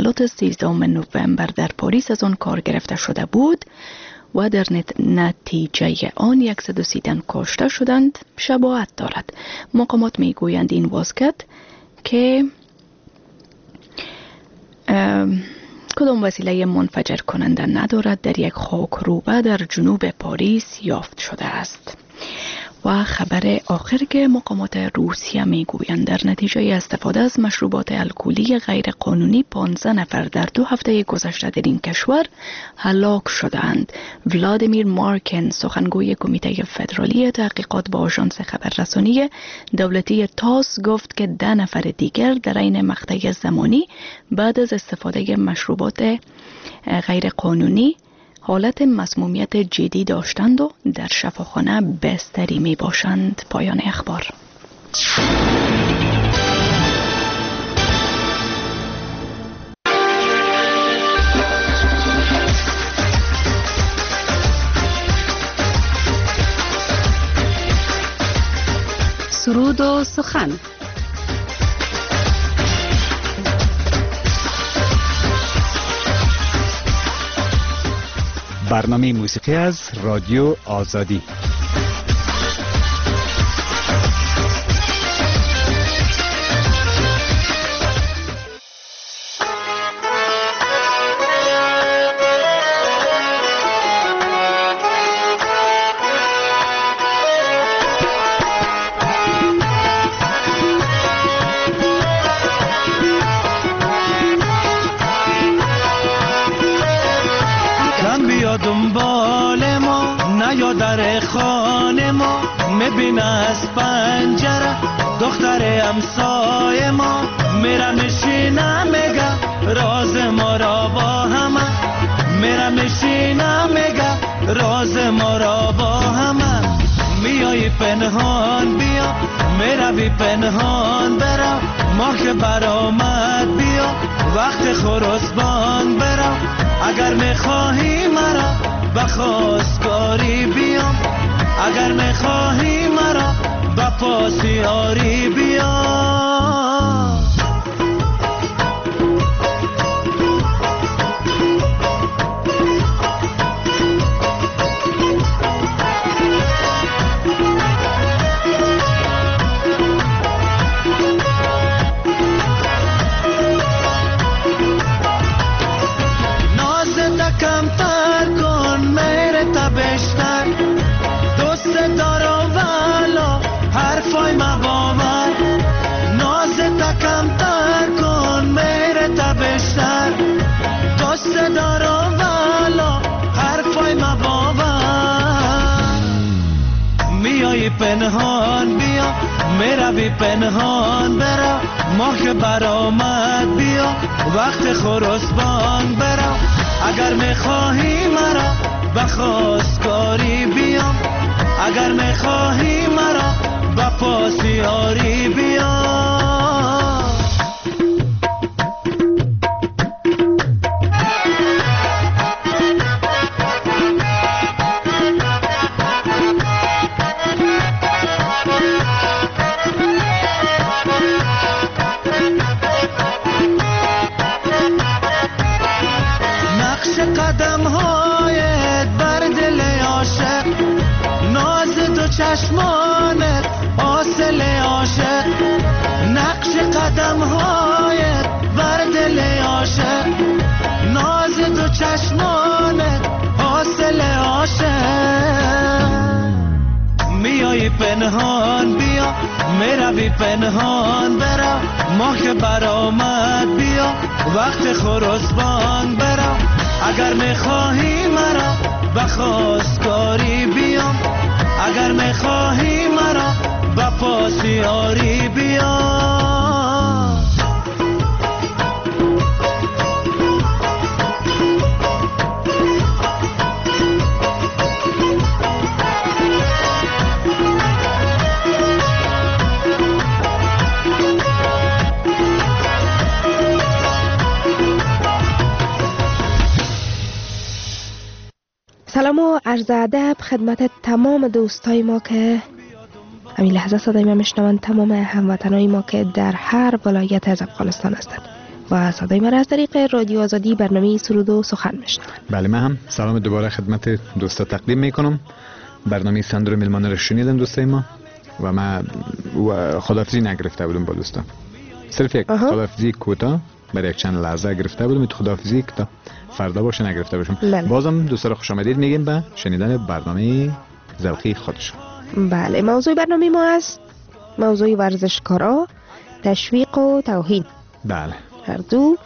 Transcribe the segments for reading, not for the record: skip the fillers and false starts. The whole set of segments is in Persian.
حملات 13 نوامبر در پاریس از آن کار گرفته شده بود و در نتیجه آن 130 تن کشته شدند شباهت دارد. مقامات میگویند این واسکت که کدام وسیله منفجر کننده ندارد در یک خاکروبه در جنوب پاریس یافت شده است. و خبر آخر که مقامات روسیه میگویند در نتیجه استفاده از مشروبات الکلی غیر قانونی 15 نفر در 2 هفته گذشته در این کشور هلاک شدند. ولادیمیر مارکن سخنگوی کمیته فدرالی تحقیقات با آژانس خبررسانی دولتی تاس گفت که 10 نفر دیگر در این مقطع زمانی بعد از استفاده مشروبات غیر قانونی حالت مسمومیت جدی داشتند و در شفاخانه بستری می باشند. پایان اخبار. سرود و سخن. برنامه موسیقی از رادیو آزادی. دنبال ما نیا در خانه ما میبینه از پنجره دختر همسایه ما میره میشینه میگه راز ما را با همه میره میشینه میگه راز ما را با همه میای پنهان بیا میروی پنهان برا ما که برآمد بیا وقت خرسبان برا اگر میخواهی مرا بخواستگاری بیام اگر میخواهی مرا به پاسیاری بیام پنهان بیا میروی پنهان برا ما که برآمد بیا وقت خرسبان برا اگر میخواهی مرا بخواستگاری بیام اگر میخواهی مرا به پاسیاری بیام چشمانت حاصل عاشق نقش قدمهایت بر دل عاشق ناز دو چشمانت حاصل عاشق میای پنهان بیا میروی پنهان برا ما که برآمد بیا وقت خرسبان برا اگر میخواهی مرا بخواستگاری بیام اگر میخواهی مرا به پاسیاری بیام سلام و عرض ادب خدمت تمام دوستای ما که همین لحظه صدای ما میشنوند، تمام هموطنای ما که در هر ولایت از افغانستان هستند. و صدای من از طریق رادیو آزادی برنامه سرود و سخن میشنوند. بله، من هم سلام دوباره خدمت دوستا تقدیم میکنم. برنامه سندر میلمانه رو شنیدن دوستای ما و من خداحافظی نگرفته بودم با دوستا. صرف یک خداحافظی کوتاه برای یک چند لحظه گرفته بودم. خداحافظی که تا فردا باشه نگرفته باشم. بازم دوستا رو خوش آمدید میگیم به شنیدن برنامه ذوقی خودشون. بله، موضوع برنامه ما است موضوع ورزشکارا، تشویق و توهین. بله، هر دو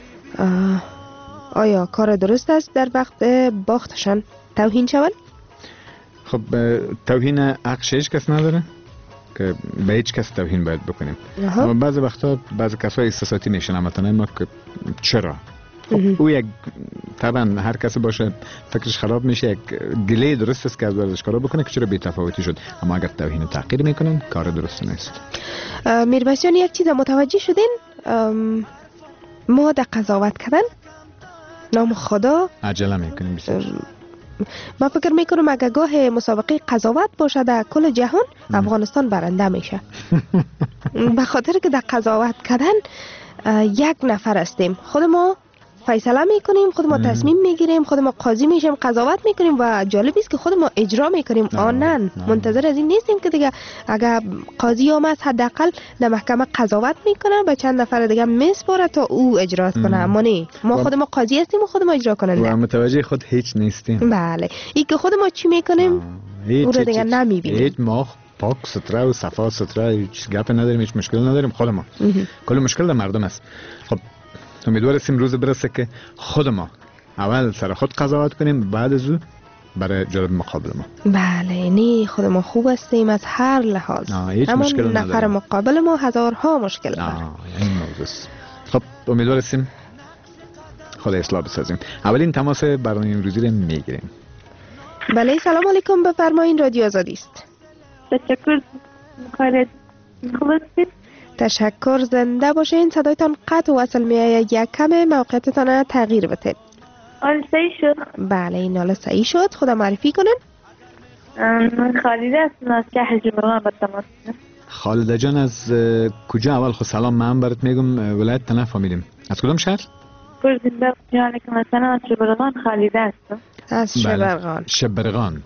آیا کار درست است در وقت باختشان توهین شوند؟ خب توهین حق هیچ کس نداره که به هیچ کس توهین باید بکنیم. اما بعضی وقتا بعضی کسای احساساتی میشن مثلا ما که چرا او یک طبعا هر کسی باشه فکرش خراب میشه. یک گله درست است که از ورزشکارا بکنه که چرا بی‌تفاوتی شد، اما اگر توهین و تحقیر میکنن کار درست نیست. میربشیان یک چیز متوجه شدین؟ ما در قضاوت کردن نام خدا عجله میکنیم بسیار. من فکر میکنم اگر گاه مسابقه قضاوت باشه در کل جهان افغانستان برنده میشه. به خاطر که در قضاوت کردن یک نفر هستیم، خود ما فیصله میکنیم، خود ما تصمیم میگیریم، خود ما قاضی میشیم، قضاوت میکنیم و جالب است که خود ما اجرا میکنیم. آنن منتظر از این نیستیم که دیگه اگر قاضی آمد حداقل در محکمه قضاوت میکنه به چند نفر دیگه میسپاره تا او اجرا کنه. اما نه، ما خود ما قاضی هستیم و خود ما اجرا کننده و متوجه خود هیچ نیستیم. بله، این که خود ما چی میکنیم او رو دیگه نمیبینیم. هیچ ما پاک ستره و صفا ستره، هیچ گپ نداریم، هیچ مشکل نداریم. خود ما کل مشکل در مردم است. خب امیدوار هستیم روز برسه که خود ما اول سر خود قضاوت کنیم، بعد از او برای جلب مقابل ما. بله، نه خود ما خوب هستیم از هر لحاظ، اما نفر مقابل ما هزارها مشکل داره. این موضوع است. خب امیدوار هستیم خدا اصلاح بسازیم. اولین تماس برنامه امروزی رو میگیریم. بله، سلام علیکم، بفرمایید، رادیو آزادی است. تشکر. کارت خوب است؟ تشکر، زنده باشین. صدایتان قطع و وصل میآید، یک کم موقعیتتان را تغییر بدید. حالا صحیح شد؟ بله، این حالا صحیح شد. خدا معرفی کنن. من خالده هستم از کهج جمعه با تماس. خالده جان از کجا؟ اول خود سلام، من برات میگم ولایت نفهمیدیم از کدام شهر؟ زنده باشین که مثلا از شبرغان خالده هستم. از شبرغان. شبرغان.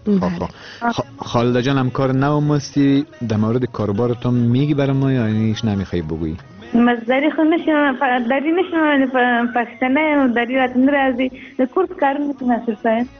خالده جان هم کار نو مستی در مورد کاروبارتون میگی برای ما یا اینیش نمیخوای بگویی؟ مزداری خود نشیم، داری نشیم پاکستانه و داری راتن رازی کورس کار میکنه سرساین.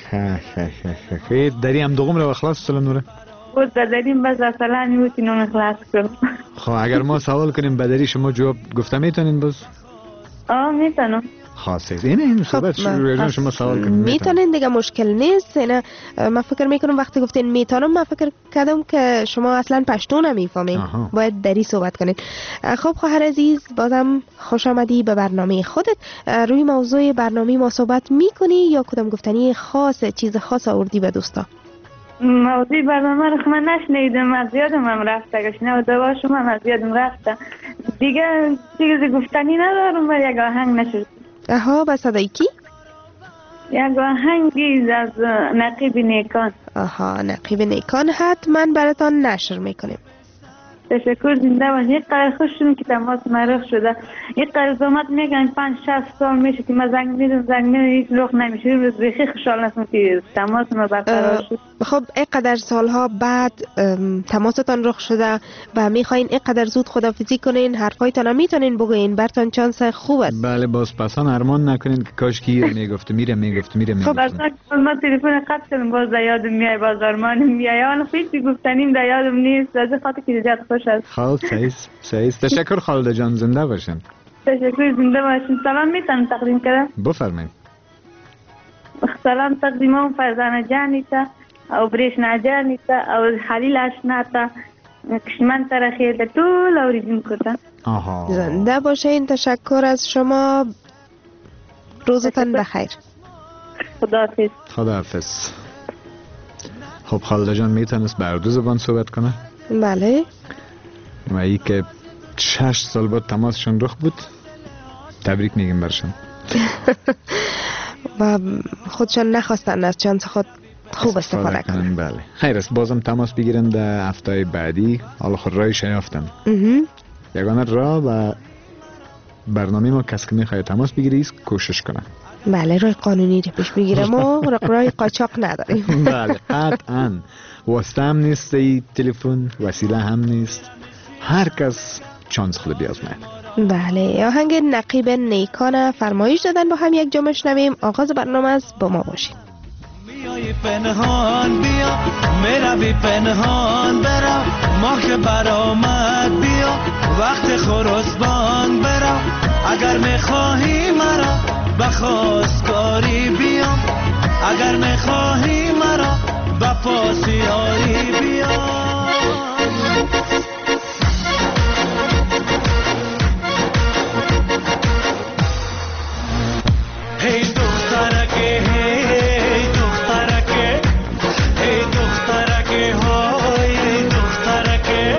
خیر داری هم دوم رو اخلاص سلام نوره؟ بود داریم باز اصلا نمیتونیم اخلاص کنم. خب اگر ما سوال کنیم بدری شما جواب گفته میتونین باز؟ میتونم. خاصه این صحبت شما سوال کنیم میتونین دیگه، مشکل نیست. اینا من فکر میکنم وقتی گفتین میتونم من فکر کردم که شما اصلا پشتو نمیفهمین، باید دری صحبت کنین. خب خواهر عزیز، بازم خوش آمدی به برنامه خودت. روی موضوع برنامه ما صحبت میکنی یا کدام گفتنی خاص، چیز خاص آوردی به دوستا؟ موضوع برنامه رو من نشنیدم، از یادم هم رفته، گشنه و دوا شما از یادم رفته دیگه. چیزی گفتنی ندارم و یک آهنگ نشد. با صدای کی؟ یک آهنگی از نقیب نیکان. نقیب نیکان حتما براتان نشر میکنیم. تشکر، زنده باشید. یک قرار خوش شدیم که تماس مرخ شده. یک قرار زحمت میگن 5-6 سال میشه که من زنگ میدم هیچ رخ نمیشه. روز بخیر خوشحال هستم که تماس ما برقرار شد. خب اینقدر سالها بعد تماستان رخ شده و میخواین اینقدر زود خدافظی کنین، حرفایتان هم میتونین بگوین، برتان چانس خوب است. بله، باز پسان ارمان نکنین که کاش کی میگفت میره. خب از ما تلفن قطع کردم، باز یادم میای، باز ارمانم میای، اون خیلی گفتنیم در یادم نیست، از خاطر که زیاد خوش است. خب صحیح. تشکر خالده جان، زنده باشین. تشکر، زنده باشین. سلام میتونم تقدیم کنم؟ بفرمایید. سلام تقدیمم فرزانه جانی تا او بریشنا جانی تا او خلیل اشنا تا کشمن ترخی تا طول اوریدونکو تا. زنده باشین. تشکر از شما. روزتان بخیر. خداحافظ. خب خالده جان میتونست بر دو زبان صحبت کنه؟ بله. و ای که 6 سال بعد تماسشون رخ بود، تبریک میگیم برشون. و خودشان نخواستن از چانس خود خوب استفاده کنن. بله، خیر است. بازم تماس بگیرن در هفته بعدی. حالا خود رایش یافتن. یگانه راه و برنامه ما کسی که میخواد تماس بگیره کوشش کنه. بله، راه قانونی رو پیش میگیره، ما راه قاچاق نداریم. بله قطعاً واسطه هم نیست، تلفن وسیله هم نیست، هر کس چانس خود بیازماید. بله، آهنگ نقیب نیکان فرمایش دادن با هم یک جا میشنویم. آغاز برنامه است، با ما باشید. میای پنهان بیا، میروی پنهان برا، ما که برآمد بیا، وقت خروسبان برا، اگر میخواهی مرا به خواستگاری بیام، اگر میخواهی مرا به پاسیاری بیام. هی دخترکه هی دخترکه هی دخترکه های دخترکه،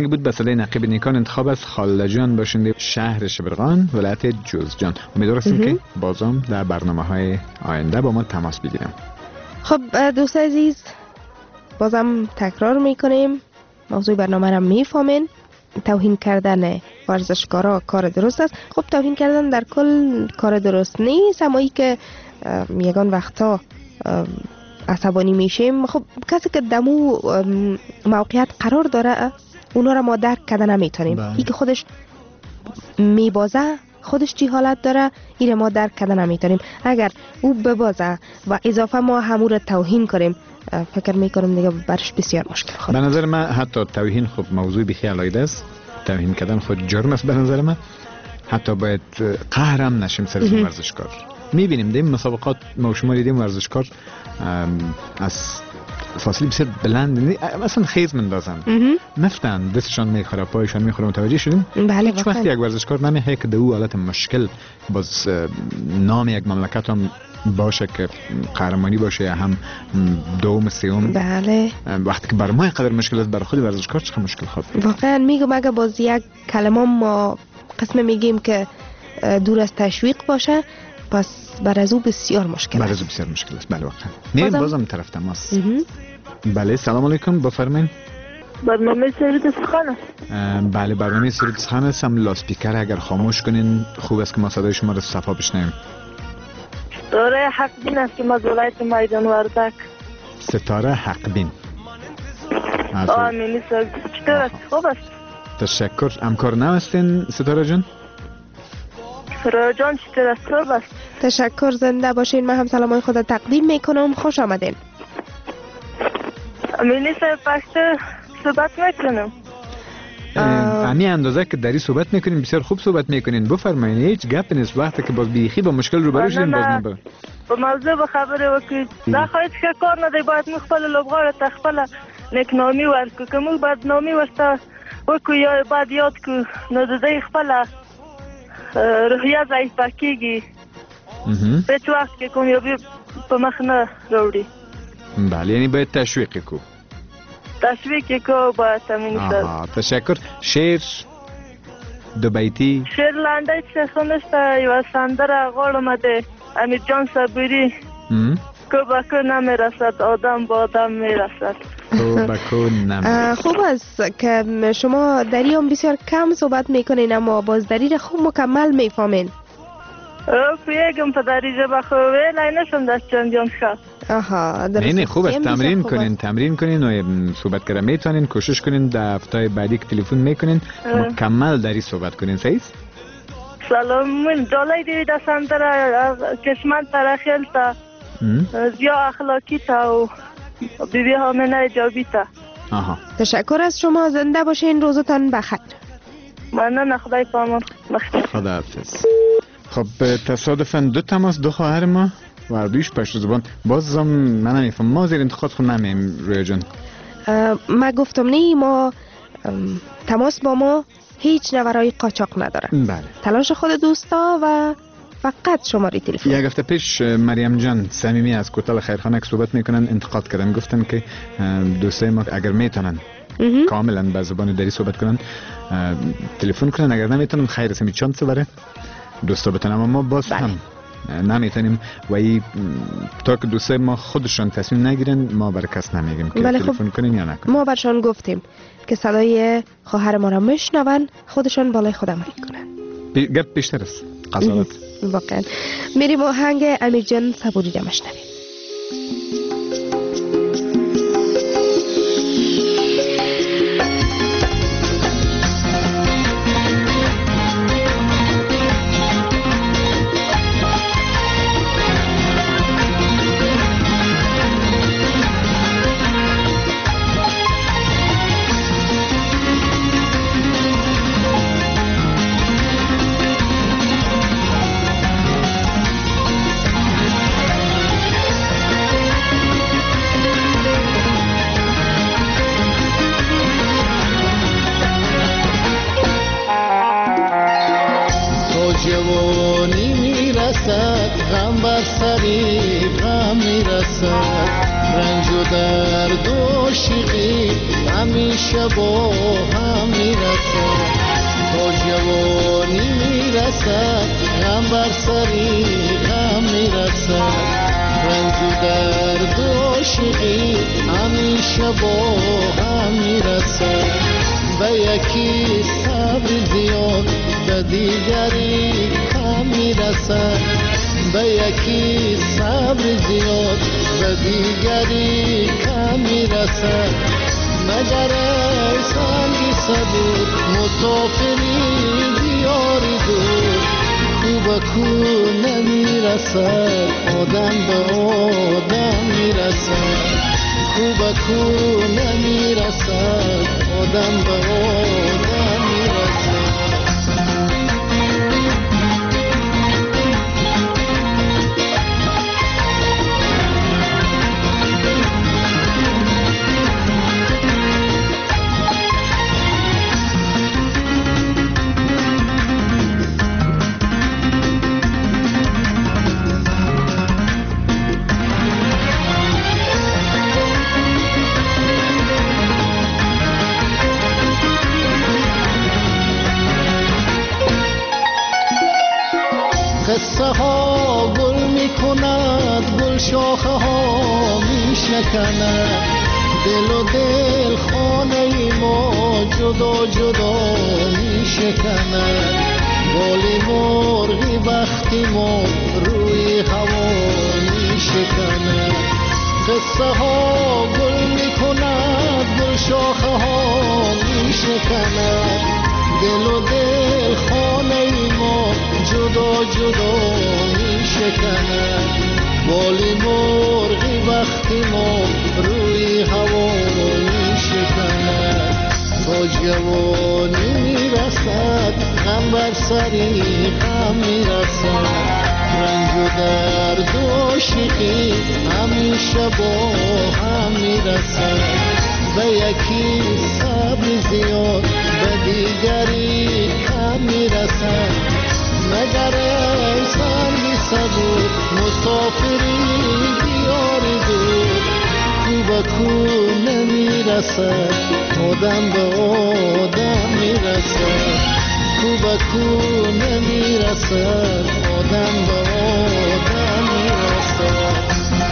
دیگه بود مسئله نقیب نیکان انتخاب از خالده جان باشنده شهر شبرغان ولایت جوزجان. امیدوارم که بازم در برنامه‌های آینده با ما تماس بگیرم. خب دوست عزیز، بازم تکرار میکنیم موضوع برنامه را میفهمین. توهین کردن ورزشکارا کار درست است. خب توهین کردن در کل کار درست نیست، اما ای که یگان وقتا عصبانی میشیم، خب کسی که دمو موقعیت قرار داره اونا را ما درک کرده نمیتونیم. ای که خودش میبازه خودش چی حالت داره این ما درک کرده نمیتونیم. اگر او ببازه و اضافه ما همو را توهین کنیم، فکر میکنم دیگه برش بسیار مشکل خود. به نظر من حتی توهین خب موضوع بخی علایده است. توهین کردن خود جرم است به نظر من. حتی باید قهرم نشیم سر ورزشکار. میبینیم دیم مسابقات ما شما دیدیم ورزشکار از فاصله بسیار بلند مثلا خیز مندازن، مفتن دستشان میخوره پایشان میخوره. متوجه شدیم؟ بله. هیچ وقت یک ورزشکار نمیه که دو حالت مشکل باز نام یک مملکت هم باشه که قهرمانی باشه یا هم دوم سوم. بله. وقتی که بر ما اینقدر مشکل است، بر خود ورزشکار چه مشکل خود؟ واقعا میگم اگه باز یک کلمه ما قسم میگیم که دور از تشویق باشه، پس بر از او بسیار مشکل است. بر از او بسیار مشکل است. بله واقعا. میریم بازم طرف تماس. بله سلام علیکم، بفرمایید. برنامه سرود سخن است. بله برنامه سرود سخن است. هم لاسپیکر اگر خاموش کنین خوب است که ما صدای شما رو صفا بشنویم. ستاره حق بین است که ما ولایت میدان وردک. ستاره حق بین. آمین. چطور است؟ خوب است. تشکر. همکار نو هستین ستاره جان؟ ستاره جان چطور است؟ خوب است. تشکر، زنده باشین. من هم سلامای خود تقدیم میکنم. خوش آمدین. امینی صاحب پشت صحبت میکنم. امی اندازه که داری صحبت میکنین بسیار خوب صحبت میکنین. بفرمایید. هیچ گپ نیست. وقتی که باز بیخی با مشکل روبرو شدین باز نبر. با موضوع به خبره وکید. نه خواهید که کار نده باید مخبل لبغار تخبل نکنامی ورکو که مو بدنامی ورسته وکو یا باید یاد که نداده خبل روحیه ضعیف بکیگی هیچ وقت که کامیابی به مخ نه روڑی. بله یعنی باید تشویقی کو. تشویقی کو باید تمینی شد. تشکر. شعر دو بیتی شعر لنده چه خونسته یو سندر غال آمده امیر جان صبوری که بکو نمیرسد آدم با آدم میرسد. خوب است که شما دری هم بسیار کم صحبت میکنین اما باز دری را خوب مکمل میفهمین. پیگم پدریجه بخواه لینشم دست جان شد. نه خوب است. تمرین کنین و صحبت کردن میتونین. کوشش کنین در هفته بعدی که تلفن میکنین مکمل دری صحبت کنین. صحیح؟ سلام من جالای دیوی دستم در کشمن ترخیل تا زیا اخلاقی تا و بیبی همینه جابی تا. تشکر از شما. زنده باشین. روزتان بخیر. من خدای پامان. خدا حافظ. خب تصادفاً دو تماس دو خواهر ما و دویش پشت زبان. بازم من نمیفهم ما زیر انتخاب خود نمیم. رویا جان ما گفتم نه ما تماس با ما هیچ نورای قاچاق نداره. بله. تلاش خود دوستا و فقط شماره تلفن. یک هفته پیش مریم جان صمیمی از کوتل خیرخانه که صحبت میکنن انتقاد کردن. گفتن که دوستای ما اگر میتونن کاملا به زبان دری صحبت کنن تلفن کنن، اگر نمیتونن خیر است. چند سواره دوستا بتونن اما ما باز هم نمیتونیم و ای تا که دوستای ما خودشان تصمیم نگیرن ما بر کس نمیگیم که تلفن کنین یا نکنین. ما برشان گفتیم که صدای خواهر ما را میشنون، خودشان بالای خود عمل کنن. گپ بیشتر است قضاوت. واقعا. میریم آهنگ امیر جان صبوری را میشنویم. رنج و درد و عاشقی همیشه با هم میرسد، تا جوانی میرسد غم بر سری غم میرسد. رنج و درد و عاشقی همیشه با هم میرسد، به یکی صبر زیاد به دیگری کم میرسد، به یکی صبر زیاد به دیگری کم میرسد. مگر ای سنگی صبور مسافری دیاری دور، خوب کو نمیرسد آدم به آدم میرسد، خوب کو نمیرسد آدم به آدم میرسد. قصه ها گل می کند، گل شاخه ها می شکند، دل و دل خانه ما جدا جدا می شکند. بالی مرغی بختی ما روی هوا می شکند. قصه ها گل می کند، گل شاخه ها می شکند، دل و دل خانه ما جدا جدا می شکند. بالی مرغی وقتی ما روی هوا می شکند. تا جوانی می رسد غم بر سری غم می رسد، رنج و درد و عاشقی همیشه با هم می رسد. به یکی صبر زیاد به دیگری کم می رسد، مگر ای سنگی صبور مسافری دیاری دور، خوب کو نمیرسد آدم به آدم میرسد، خوب کو نمیرسد آدم به آدم میرسد.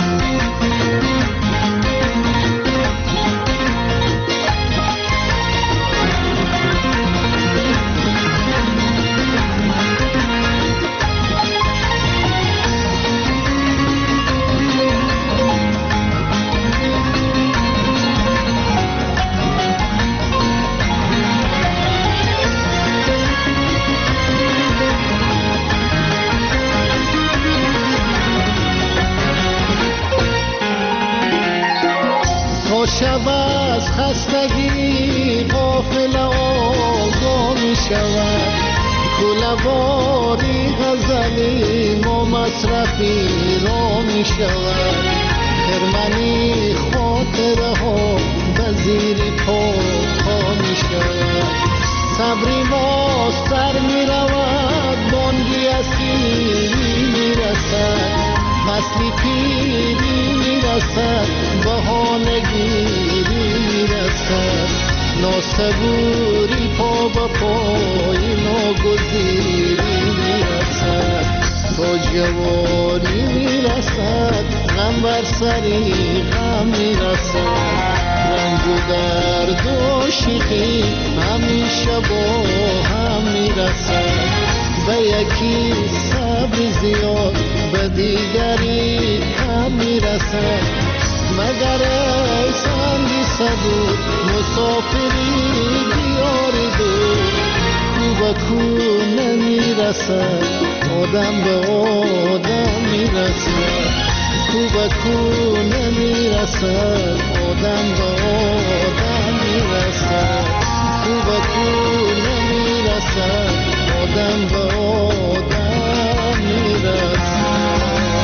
شب از خستگی غافل آگاه می شود، کله‌واری غزلی ما مصرفی را می شود. خرمنی خاطره ها به زیر پا می شود، صبری ما سر می رود بانگی از پیری می رسد، فصلی پیری می رسد بهانگیری می رسد. ناصبوری پا به پای ناگزیری می رسد، تا جوانی می رسد غم بر سری غم می رسد. رنج و درد و عاشقی همیشه با هم می رسد، به یکی صبر زیاد به دیگری کم می رسد. مگر ای سنگی صبور مسافری دیاری دور، خوب کو نمی رسد آدم به آدم می رسد، خوب کو نمی رسد آدم به آدم می رسد، خوب کو نمی رسد آدم به آدم می رسد.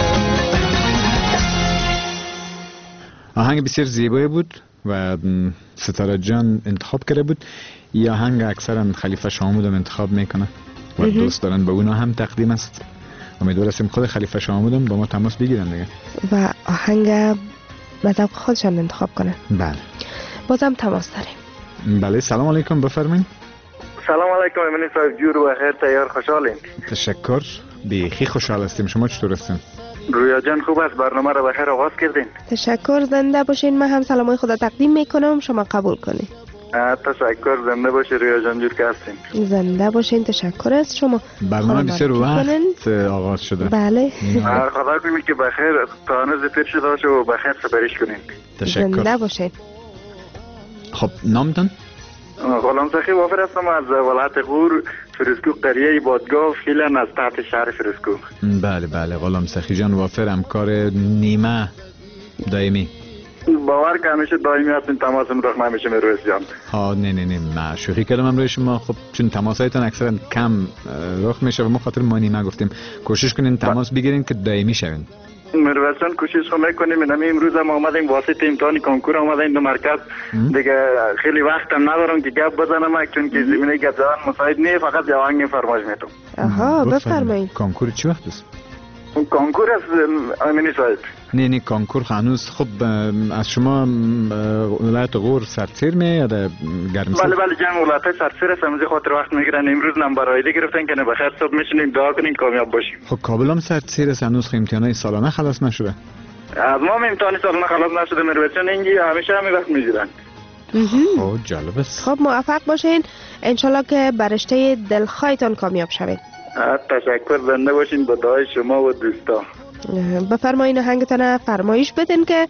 آهنگ بسیار زیبایی بود و ستاره جان انتخاب کرده بود. این آهنگ اکثرا خلیفه شامود هم انتخاب میکنه و دوست دارن به اونا هم تقدیم است. امیدوار هستیم خود خلیفه شامود هم با ما تماس بگیرن دیگه. و آهنگ به ذوق خودشان انتخاب کنن. بله. بازم تماس داریم. بله سلام علیکم بفرمایید. سلام علیکم امین صاحب، جور و خیر، تیار خوشحالیم. تشکر، بیخی خوشحال هستیم. شما چطور هستین؟ رویا جان خوب است، برنامه را بخیر آغاز کردین. تشکر، زنده باشین. من هم سلامای خدا تقدیم میکنم، شما قبول کنین. تشکر، زنده باشی رویا جان، جور که هستین. زنده باشین، تشکر از شما. برنامه بسیار وقت آغاز شده. بله. خدا کنید که بخیر تا هنوز پیر شده باشه و بخیر سپریش کنین. تشکر. زنده باشین. خب نامتون؟ غلام سخی وافر هستم از ولایت غور، فرسکو، قریه بادگاه، فعلا از تحت شهر فرسکو. بله بله غلام سخی جان وافر، همکار نیمه دائمی. باور که همیشه دائمی هستین، تماسم رخ نمیشه مرویس جان. ها نه ما شوخی کردم امروز شما. خب چون تماسایتان اکثرا کم رخ میشه و ما خاطر ما نیمه گفتیم کوشش کنین تماس بگیرین که دائمی شوین. مرویس جان کوشش خو میکنیم. امروز هم آمدیم واسطه امتحان کنکور آمدیم دو مرکز دیگه. خیلی وقتم ندارم که گپ بزنم چون که زمینه گپ زدن مساعد نیست، فقط جوانگ فرمایش میتونم. آها بفرمایید. کنکور چی وقت است؟ کنکور از امینی صاحب. نه کنکور هنوز. خب از شما ولایت غور سرتیر می یا گرمسیر؟ بله جنگ ولایت سرتیر است. امروز خاطر وقت میگیرن، امروز نمبر آیده گرفتن که بخیر صبح میشینیم دعا کنیم کامیاب باشیم. خب کابل هم سرتیر است، هنوز امتحانات سالانه خلاص نشده. از ما امتحان سالانه خلاص نشده مرویس جان، اینجی همیشه همین وقت میگیرن. خب جالب است. خب موفق باشین، انشالله که بر رشته دلخواهتان کامیاب شوید. تشکر، زنده باشین با دعای شما و دوستا. بفرمایین آهنگتان فرمایش بدین که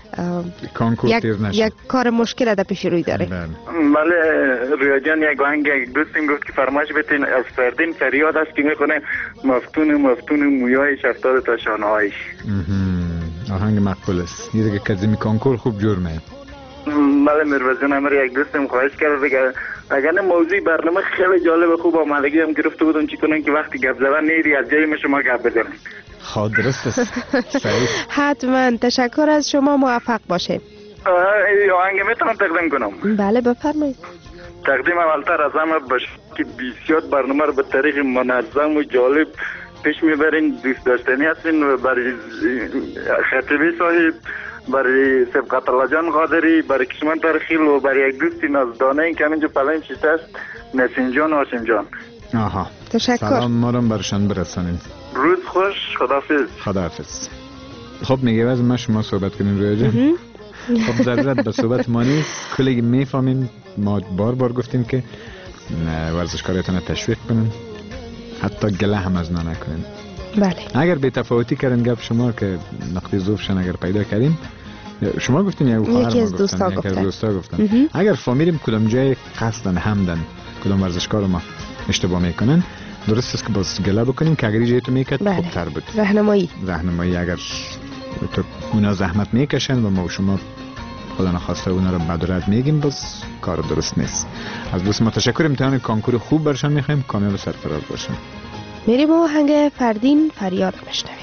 یک کار مشکل در پیش روی داره. بله رویا جان، یک آهنگ یک دوستیم گفت که فرمایش بدین از فردین فریاد است که میخونه مفتون مویایش 70 تا شانهایش. آهنگ مقبول است. یه دیگه کزمی کنکور خوب جور میاد. بله مرویس جان، امر یک دوستم خواهش کرد دیگه اگر موضوع برنامه خیلی جالب خوب آمدگی هم گرفته بودم چی کنن که وقتی گپ زدن نیری از جای شما گپ بزنیم. خب درست است. حتما. تشکر از شما، موفق باشه. آهنگ میتونم تقدیم کنم؟ بله بفرمایید. تقدیم اولتر از همه باشه که بسیار برنامه رو به طریق منظم و جالب پیش میبرین، دوست داشتنی هستین و برای خطیبی صاحب، برای سبقت الله جان قادری، برای کشمن ترخیل و برای یک دوستی نازدانه این که همینجا پلین شیسته است، نسیم جان و هاشم جان. آها تشکر. سلام ما رو برشان برسانید. روز خوش، خداحافظ. خب میگه از ما شما صحبت کنیم رویا جان. خب ضرورت به صحبت ما نیست، کلی میفهمیم. ما بار گفتیم که ورزشکارایتان تشویق کنین، حتی گله هم از نکنین. بله. اگر به تفاوتی کردن گپ شما که نقطه ضعفشون اگر پیدا کردیم، شما گفتین یا یکی از دوستا گفتن اگر فهمیدیم کدام جای قصدن همدن کدام ورزشکار ما اشتباه میکنن، درست است که باز گله بکنیم که اگر جای تو میکرد خوبتر بود. راهنمایی اگر تو اونا زحمت میکشن و ما شما خدا نخواسته اونا رو بدرد میگیم، باز کار درست نیست. از دوست ما تشکر. امتحان کنکور خوب برشان میخوایم، کامیاب و سرفراز باشن. میریم با آهنگ فردین فریاد بشنویم.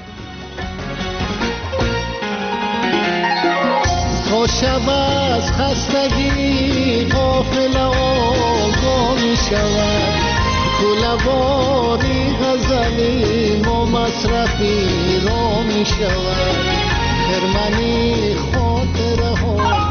تا شب از خستگی غافل آگاه می شود، کله‌واری غزلی و مصرفی را می شود، خرمنی خاطره ها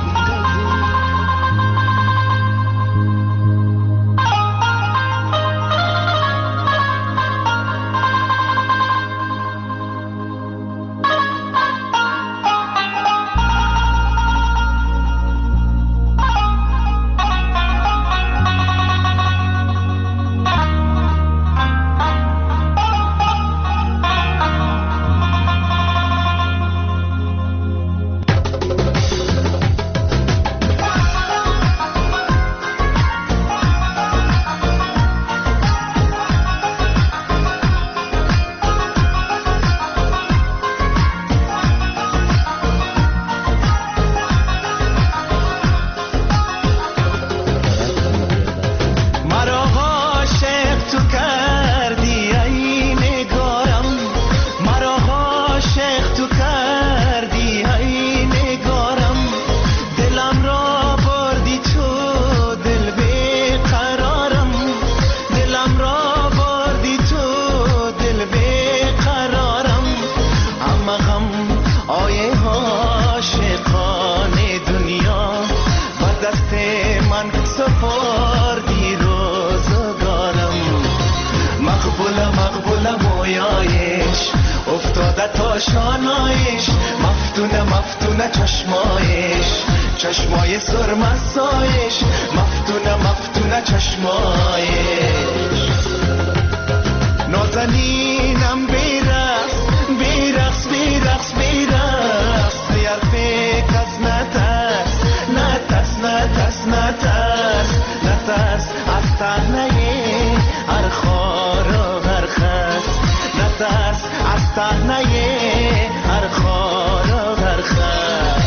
افتاده تا شانایش، مفتونه مفتونه چشمای سرمستایش، مفتونه مفتونه چشمایش. نازنینم بیرقص بیرقص بیرقص بیرقص، حرف کس نترس نترس نترس نترس نترس، از تنه هر خار و هر خس، نترس از تنه هر خار و هر خس.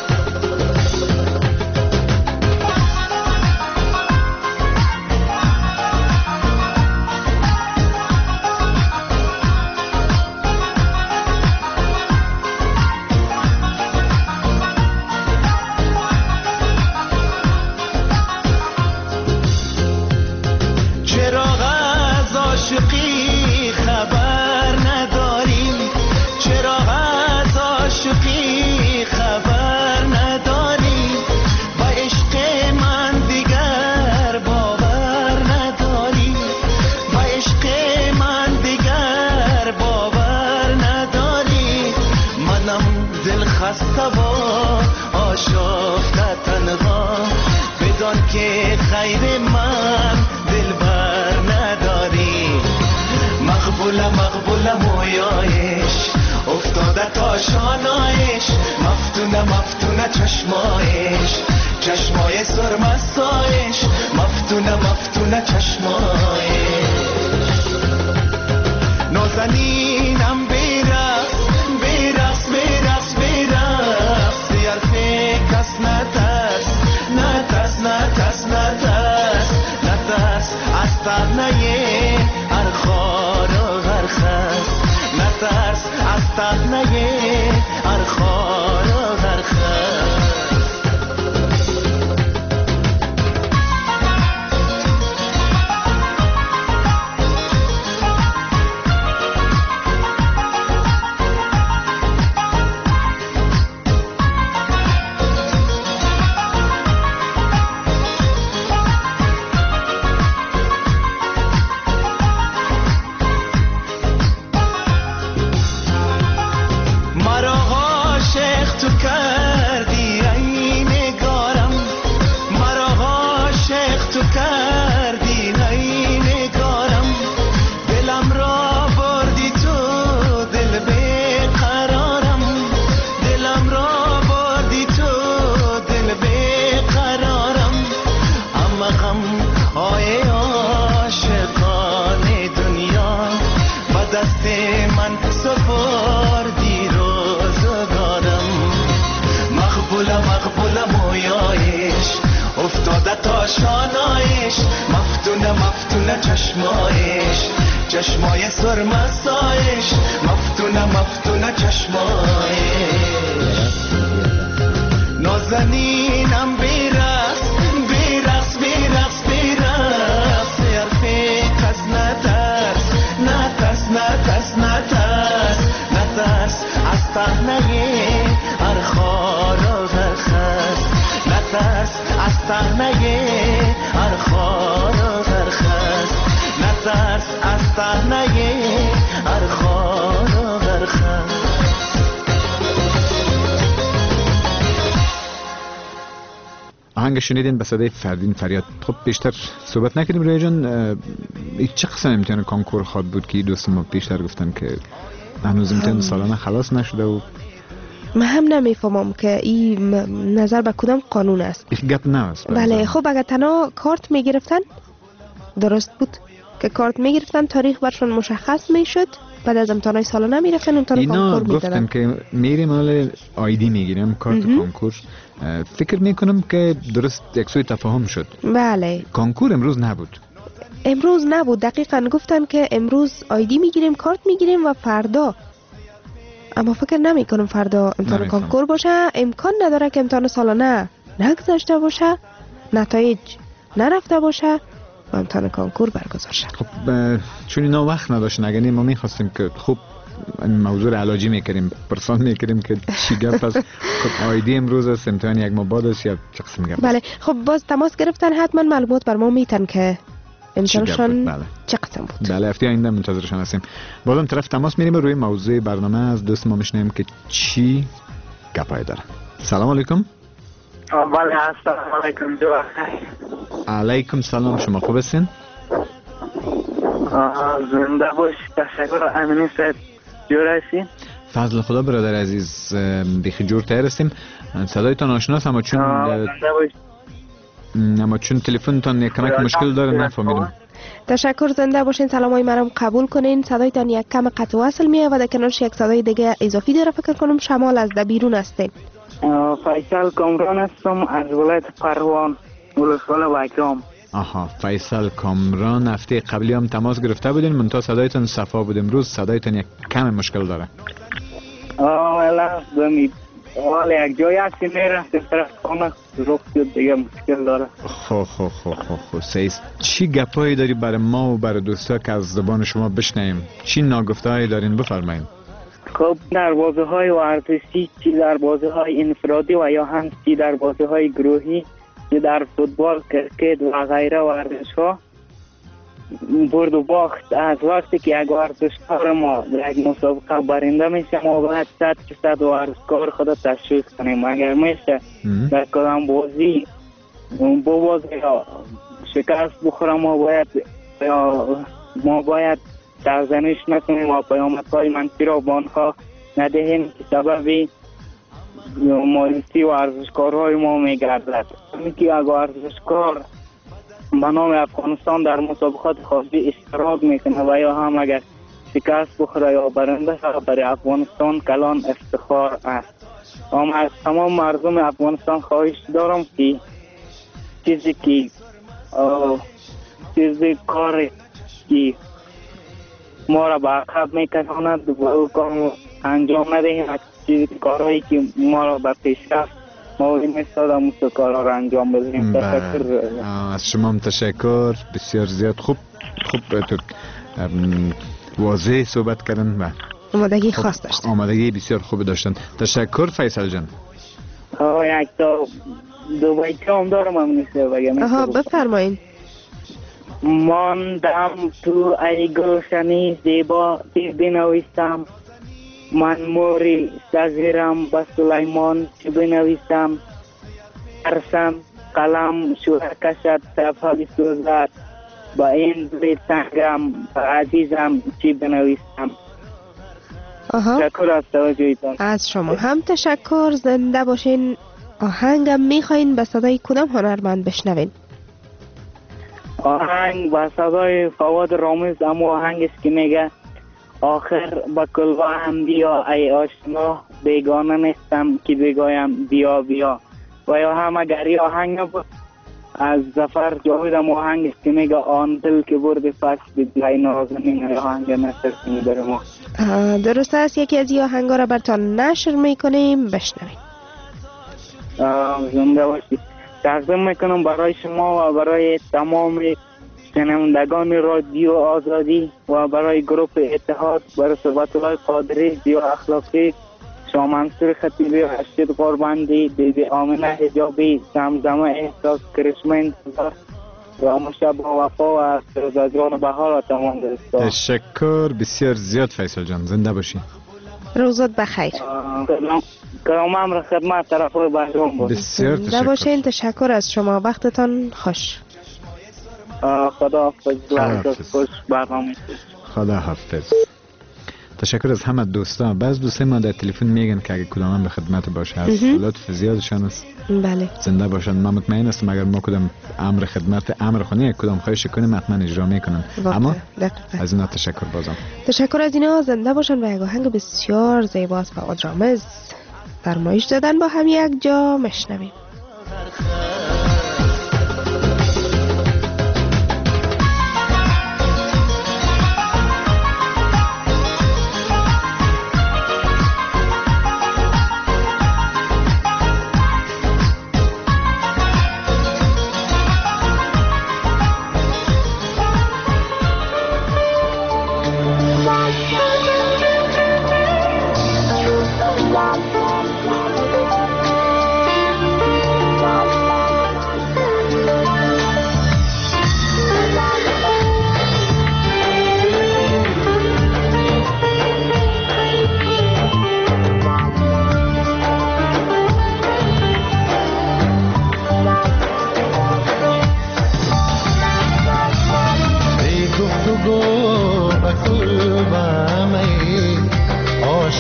خیر من دلبر نداری، مقبوله مویایش افتاده تا شانایش، مفتونه مفتونه چشمای سرمستایش، مفتونه مفتونه چشمایش. نازنینم بیرقص بیرقص بیرقص بیرقص، حرف کس نترس نترس نترس نترس نترس، از تنه هر خار و هر خس، نترس از تنه هر خار و هر خس. مقبوله مویایش افتاده تا شانایش، مفتونه مفتونه چشمای سرمستایش، مفتونه مفتونه چشمایش. نازنینم بیرقص بیرقص بیرقص بیرقص، حرف کس نترس نترس نترس نترس نترس، از تنه هر خار و هر خس، نترس از تنه هر خار و هر خس، نترس از تنه هر خار و هر خس. آهنگ شنیدین به صدای فردین فریاد. خب بیشتر صحبت نکردیم روی جان، چه قسم امتحان کنکور خواد بود که دوست ما بیشتر گفتن که هنوز امتحان سالانه خلاص نشده و من هم نمیفهمم که این نظر به کدام قانون است. گپ نست. بله خب اگر تنها کارت میگرفتن درست بود که کارت میگرفتن، تاریخ برشون مشخص میشد، بعد از امتحانات سالانه میرفتن امتحان کنکور میدادن. اینا گفتن که میریم حالا آیدی میگیریم کارت کنکور. فکر میکنم که درست یک سوی تفاهم شد. بله کنکور امروز نبود. دقیقاً گفتن که امروز آیدی میگیریم کارت میگیریم و فردا، اما فکر نمی کنم فردا امتحان کنکور باشه. امکان نداره که امتحان سالانه نگذاشته باشه، نتایج نرفته باشه و امتحان کنکور برگزار شه. خب چون اینا وقت نداشتن، اگر ما میخواستیم که خوب موضوع علاجی میکردیم، پرسان میکردیم که چی گپ است، خب آیدی امروز است، امتحان یک ماه بعد است یا چه قسم گپ؟ بله خب باز تماس گرفتن، حتما معلومات بر ما میتن که امتحانشان بله. چه قسم بود؟ بله هفته آینده منتظرشان هستیم. بازم طرف تماس میریم روی موضوع برنامه از دوست ما میشنیم که چی گپای داره. سلام علیکم. بله السلام علیکم جواب. علیکم سلام، شما خوب هستین؟ زنده باش. تشکر. امینی صاحب جور هستین؟ فضل خدا برادر عزیز، بیخی جور تر هستیم. صدایتان آشناست اما چون تلفنتان یک کمک مشکل داره نفهمیدم. تشکر، زنده باشین. سلامای مرام قبول کنین. صدایتان یک کم قطع وصل میه و در کنارش یک صدای دیگه اضافی داره. فکر کنم شمال از بیرون هستین. فیصل کامران هستم از ولایت پروان، ولسوالی وکرام. آها، فیصل کامران. هفته قبلی هم تماس گرفته بودین منتها صدایتان صفا بود. امروز صدایتان یک کم مشکل داره. حالا یک جایی هستی میرفتیم طرف خانه رخ شد دیگه مشکل داره. خب سیست. چی گپایی داری برای ما و برای دوستا که از زبان شما بشنیم؟ چی ناگفته هایی دارین بفرمایین؟ خب در بازی های ورزشی، چی در بازی های انفرادی و یا هم چی در بازی های گروهی، چی در فوتبال، کرکت و غیره ورزش ها، برد و باخت از وقتی که یک ورزشکار ما در یک مسابقه برنده میشه ما باید 100% ورزشکار خود تشویق کنیم. اگر میشه در کدام بازی یا شکست بخوره ما باید سرزنش نکنیم و پیامدهای منفی را به آنها ندهیم که سبب مایوسی ورزشکارهای ما میگردد. اینکه یک ورزشکار به نام افغانستان در مسابقات خارجی اشتراک میکنه و یا هم اگر شکست بخوره یا برنده شود برای افغانستان کلان افتخار است. اما از تمام مردم افغانستان خواهش دارم که چیزی کاری که ما را به عقب میکشاند و کار انجام ندهیم، چیزی کارهایی که ما را به پیشرفت موضوع میستاد همون کارها را انجام بدهیم. تشکر. از شما هم تشکر. بسیار زیاد خوب واضح صحبت کردن و آمادگی خاص داشتن. آمادگی بسیار خوب داشتن. تشکر فیصل جان. یک دو بیتی هم دارم نیسته بگم. بفرمایین. ماندم تو ای گلشنی زیبا چی بنویسم، من موری سزیرم با سلیمان چی بنویسم، ترسم قلم شوه کشد صفحه بسوزد، با این دل تنگم عزیزم چی بنویسم. تشکر از توجهتان. از شما هم تشکر. زنده باشین. آهنگم میخواین به صدای کدام هنرمند بشنوین؟ آهنگ با صدای فواد رامز، اما آهنگ است که میگه آخر با کلوا هم بیا ای آشنا، بیگانه نیستم که بگویم بیا بیا. و یا هم اگر این آهنگ بود از ظفر جاوید هم آهنگ است که میگه آن دل که برد پس بدلای نازنین. آهنگ نشر میبره ما. درست است. یکی از این آهنگا را براتان نشر میکنیم، بشنویم. زنده باشید. تقدیم میکنم برای شما و برای تمام شنوندگان رادیو آزادی و برای گروه اتحاد، برای صحبت الله قادری، زیا اخلاقی، شما منصور خطیبی، رشید قربندی، بیبی آمنه حجابی، زمزمه احساس، کرشمه و مشابه وفا و سرزاجان بهار و تمام دوستان. تشکر بسیار زیاد فیصل جان. زنده باشی. روزت بخیر. کلام امر خدمت طرف های برنامه بود. بسیار تشکر. باشین. تشکر از شما. وقتتان خوش. خدا حافظ. خوش برنامه. خدا حافظ. تشکر از همه دوستان. بعض دوستان ما در تلفن میگن که اگه کدام به خدمت باشه از لطف زیادشان است. بله. زنده باشن. من مطمئن هستم اگر ما کدام امر خدمت امر خونی کدام خواهش کنیم حتما اجرا میکنن. اما از اینا تشکر بازم. تشکر از اینا. زنده باشن. و یک آهنگ بسیار زیباست فواد رامز فرمایش دادن، با هم یک جا مشنویم.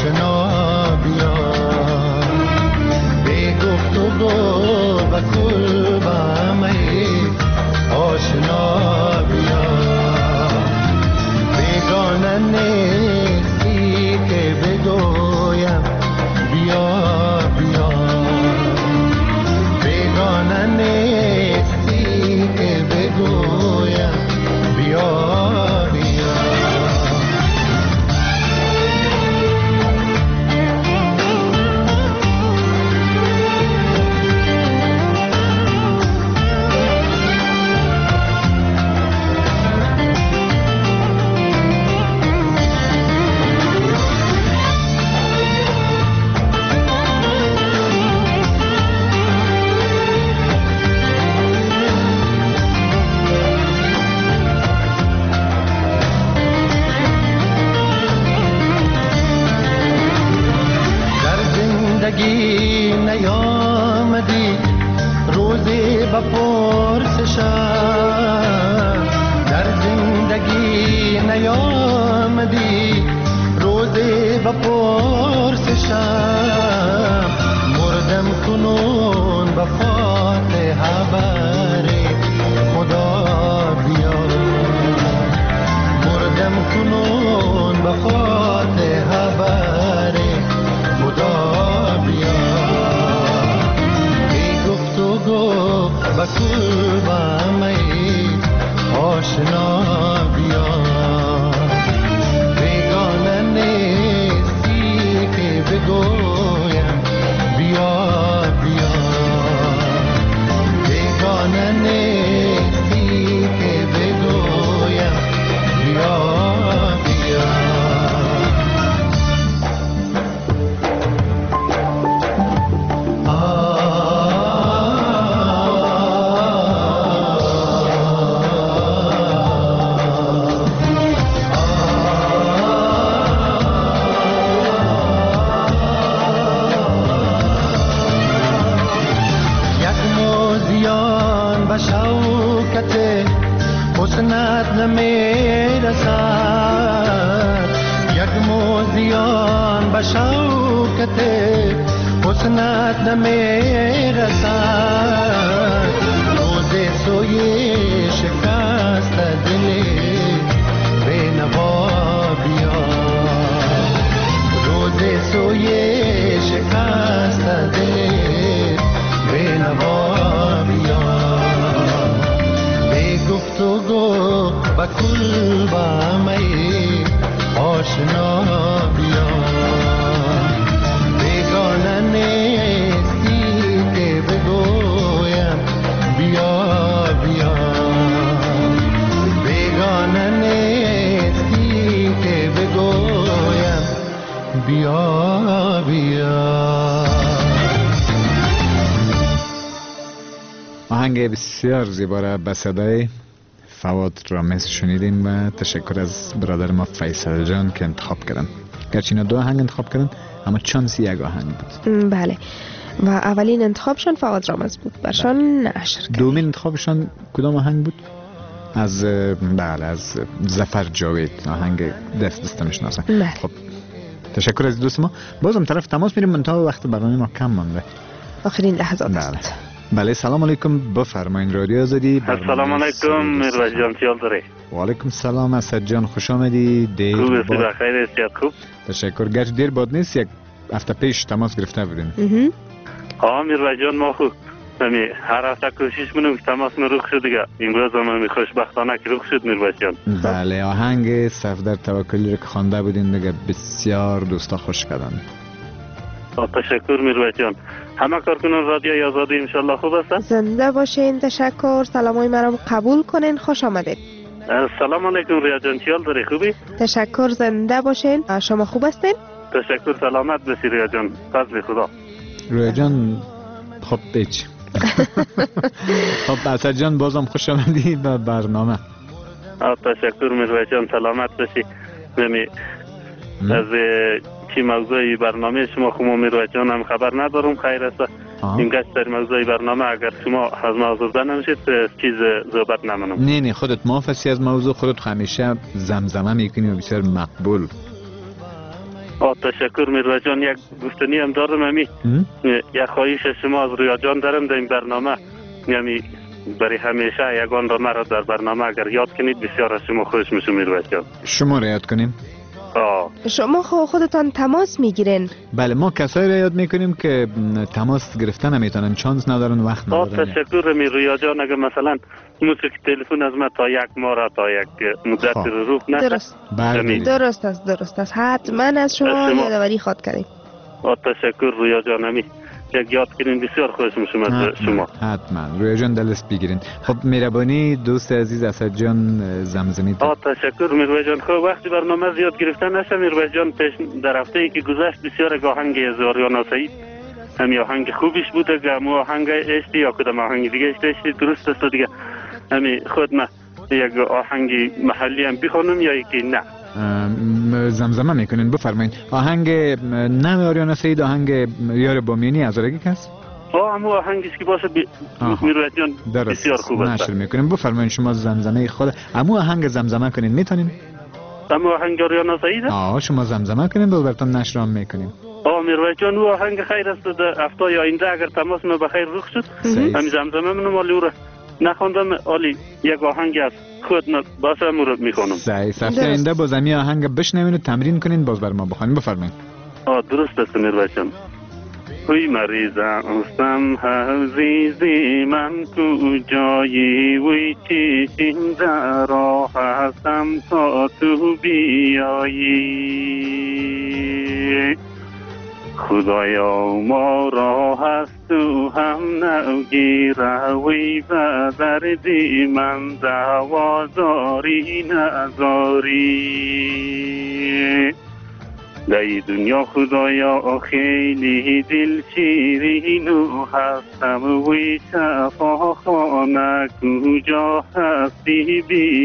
آشنا بیا بی گفت و گو و کل با همه آشنا بیا بیگانه نیستی که بگویم بیا بیا بیگانه نیستی که بگویم بیا نیامدی روزی با پرسشم در زندگی نیامدی روزی با پرسشم مردم کنون با فاتحه بری خدا بیا مردم کنون با فاتحه بری خدا بیا با کل با همه آشنا بیا بیگانه نیستی که بگویم بیا بیا بیگانه نیستی که بگویم بیا بیا حسنت نمیرسد یک موزیان به شوکت حسنت نمیرسد روز سوی شکست دل بینوا بیا روز سوی شکست دل بینوا بیا گفت و گو با کل با همه آشنا بیا بیگانه نیستی که بگویم بیا بیا بیگانه نیستی که بگویم بیا بیا. آهنگ بسیار زیبا را به صدای فواد رامز شنیدیم و تشکر از برادر ما فیصل جان که انتخاب کردن. گرچه اینا 2 آهنگ انتخاب کردن اما چانس یک آهنگ بود. بله و اولین انتخابشان فواد رامز بود برشان نشر کرد. دومین انتخابشان کدام آهنگ بود؟ از بله از ظفر جاوید آهنگ دست میشناسن. خب تشکر از دوست ما. بازم طرف تماس میریم منتها وقت برنامه ما کم مانده. آخرین لحظات است. بله سلام علیکم بفرمایید رادیو آزادی. السلام علیکم میرویس جان خیال داری؟ و علیکم سلام اسد جان خوش آمدی. خوب است بخیر است خوب. تشکر. گرچه دیر باد نیست یک هفته پیش تماس گرفته بودیم. میرویس جان ما خوب هر هفته کوشش می‌کنیم که تماس رخ شد دیگه امروز هم خوشبختانه که رخ شد میرویس جان. بله آهنگ صفدر توکلی رو که خوانده بودین دیگه بسیار دوستا خوش کردن. تشکر میرویس جان. همه کارکنان رادیوی آزادی ان شاء الله خوب هستن. زنده باشین. تشکر. سلامای مرا قبول کنین. خوش آمدید. سلام علیکم ریا جان خیال داری خوبی؟ تشکر. زنده باشین. شما خوب هستین؟ تشکر سلامت باشی ریا جان. فضل خدا. ریا جان خب پیچ. خب اسد جان بازم خوش آمدی به برنامه. تشکر میرویس جان سلامت باشی. از چی موضوعی برنامه شما خب میرویس جان هم خبر ندارم خیر است. این گشت در موضوعی برنامه اگر شما از موضوع نمیشید چیز صحبت نمونم. نه خودت معافی از موضوع خودت همیشه زمزمه میکنی و بسیار مقبول. تشکر میروه جان. یک گفتنی هم دارم امی یک خواهش شما از رویا جان دارم در این برنامه، یعنی برای همیشه یگان را مرا در برنامه اگر یاد کنید بسیار از شما خوش میشم میروه جان. شما را یاد کنیم؟ شما خودتان تماس میگیرین؟ بله ما کسایی را یاد میکنیم که تماس گرفتن نمیتونن، چانس ندارن، وقت ندارن. تشکر رویا جان. اگر مثلا موسیقی تلفن از ما تا یک ماه را تا یک مدت رو روح نشه. درست است حتما از شما یادآوری خواد کردیم. تشکر رویا جان. امی یک یاد کنین بسیار خوش میشم از شما. حتما رویا جان دلست بگیرین. خب مهربانی دوست عزیز اسد جان زمزمی. تشکر میروه جان. خب وقتی برنامه زیاد گرفتن نشه میروه جان، در هفته ای که گذشت بسیار آهنگ آریانا سعید همی آهنگ خوبیش بوده که همون آهنگ اشتی یا کدام آهنگ دیگه اشتی درست است دیگه. همی خود ما یک آهنگ محلی هم بخونم یا یکی نه زمزمه میکنین؟ بفرمایید. آهنگ نام آریانا سعید آهنگ یار بامینی از رگی کس؟ همون آهنگیش که باشه میروه جان بسیار خوب است. نشر میکنیم. بفرمایید شما زمزمه خود همون آهنگ زمزمه کنین میتونین؟ همون آهنگ آریانا سعید؟ شما زمزمه کنین و براتون نشر هم میکنیم. میروه جان او آهنگ خیر است. در هفته آینده اگر تماس ما بخیر رخ شد همین زمزمه منو مالی او را نخوندم عالی یک آهنگ است خود باشه مرو میخونم. هفته آینده باز همین آهنگ بشنوین و تمرین کنین باز بر ما بخونین. بفرمایید. درست است میروه جان. وی مریضم استم عزیزی من کجایی وی چشم در راه هستم تا تو بیایی خدایا ما را هست تو هم نگیره وی و دردی من دواداری نزاری در دنیا خدایا خیلی دل شیرین و هستم وی شفاخانه کجا هستی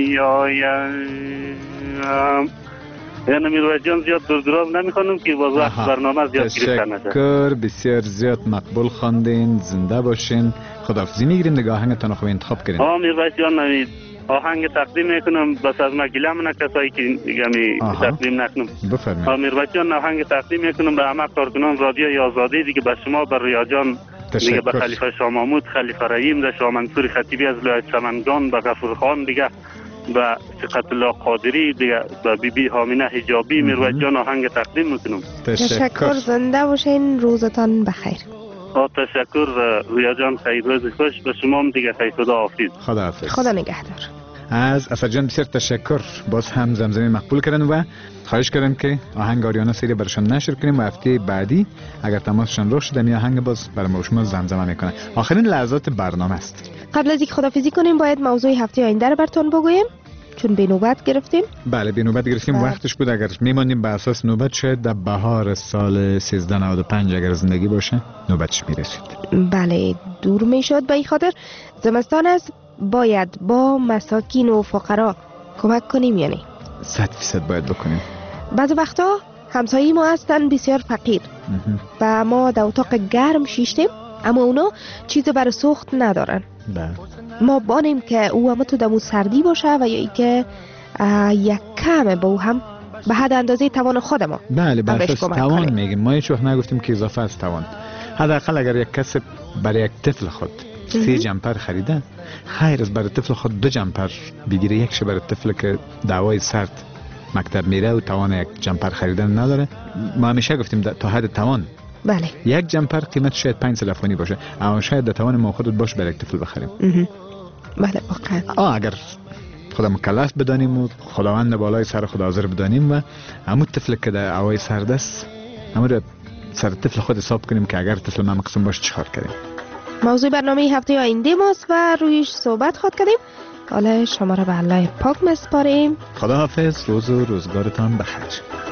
بیایم. یعنی میروه جان زیاد دراز نمیخوانم که باز وقت برنامه زیاد گرفته نشه. تشکر بسیار زیاد مقبول خواندین. زنده باشین. خداحافظی میگیریم دیگه. آهنگتان خوب انتخاب کردین. میروه جان آهنگ تقدیم میکنم بس از ما گله منه کسایی که یعنی تقدیم نکنم. بفرمایید. میروه جان آهنگ تقدیم میکنم به همه کارکنان رادیوی آزادی دیگه، به شما، به رویا جان دیگه، به خلیفه شاه محمود، خلیفه رحیم، به شاه منصور خطیبی از لایت سمنگان، به غفور خان دیگه، به ثقت الله قادری دیگه، به بی بی هامینه حجابی میروه جان آهنگ تقدیم میکنم. تشکر. زنده باشین. روزتان بخیر. تشکر رویا جان. خیر روز خوش به شما هم دیگه. خیر خداحافظ. خداحافظ. خدا نگهدار. از اسد جان بسیار تشکر. باز هم زمزمه مقبول کردن و خواهش کردم که آهنگ آریانا سعید برشان نشر کنیم و هفته بعدی اگر تماسشان رخ شد این آهنگ باز برای شما زمزمه میکنه. آخرین لحظات برنامه است. قبل از اینکه خداحافظی کنیم باید موضوع هفته آینده رو براتون بگویم چون به نوبت گرفتیم. بله به نوبت گرفتیم. وقتش بود اگر میمانیم به اساس نوبت شاید در بهار سال 1395 اگر زندگی باشه نوبتش میرسید. بله دور میشد. به این خاطر زمستان است باید با مساکین و فقرا کمک کنیم. یعنی 100% باید بکنیم. بعضی وقتا همسایه ما هستن بسیار فقیر و ما در اتاق گرم شیشتیم اما اونا چیز برای سوخت ندارن. ما بانیم که او هم تو دمو سردی باشه و یا ای که یک کم به او هم به حد اندازه توان خود ما. بله به اساس توان میگیم. ما هیچ وقت نگفتیم که اضافه از توان. حداقل اگر یک کس برای یک طفل خود 3 جمپر خریده خیر از برای طفل خود 2 جمپر بگیره. یکش برای طفل که دعوای سرد مکتب میره و توان یک جمپر خریدن نداره. ما همیشه گفتیم تا حد توان. بله یک جمپر قیمت شاید 5 تلفنی باشه اما شاید در توان ما خودت باشه برای یک طفل بخریم. بله واقعا. اگر خدا مکلف بدانیم و خداوند بالای سر خدا حاضر بدانیم و همون طفل که در هوای سرد است همون رو سر طفل خود حساب کنیم که اگر طفل ما مقصود باشه چیکار کنیم. موضوع برنامه هفته آینده ماست و رویش صحبت خود کردیم. حالا شما را به الله پاک میسپاریم. خداحافظ. روز و روزگارتان بخیر.